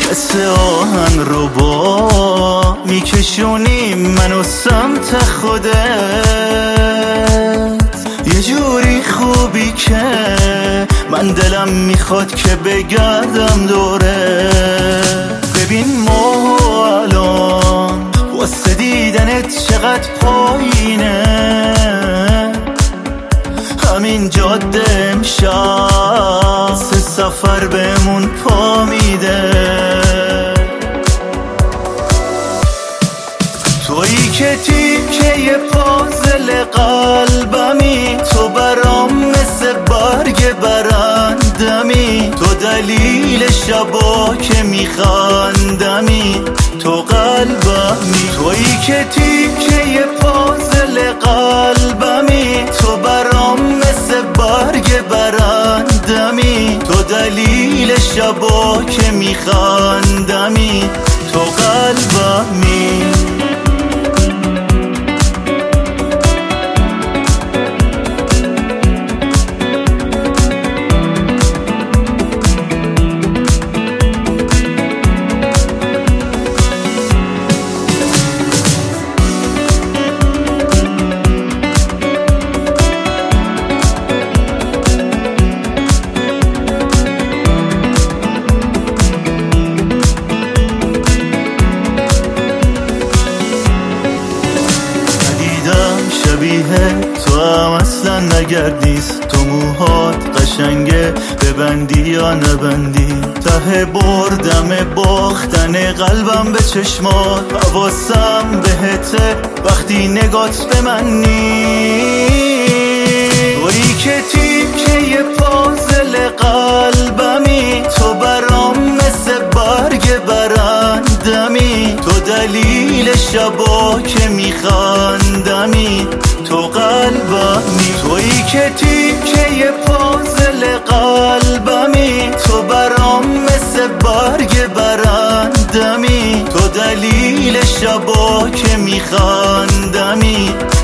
مثل آهن رو با میکشونی منو سمت خودت، یه جوری خوبی که من دلم میخواد که بگردم دوره. ببین ما الان واسه دیدنت چقدر پایینه، همین جاده امشب سفر بهمون پا میده. تویی که تیکه پازل قلبمی، تو برام مثل برگ برندمی، تو دلیل شبا که میخندمی، تو قلبمی. تویی که تیکه پازل قلبمی، تو برام مثل برگ برندمی، تو دلیل شبا که میخندمی، تو قلبمی. شبیه تو هم اصلا نگردیست، تو موهات قشنگه ببندی یا نبندی، ته بردم باختن قلبم به چشمات، حواسم بهته وقتی نگات به من نیست. تویی که تیکه پازل قلبمی، تو برام مثل برگ برندمی، تو دلیل شبا که میخندمی، تو قلبمی. تویی که تیکه پازل قلبمی، تو برام مثل برگ برندمی، تو دلیل شبا که میخندمی،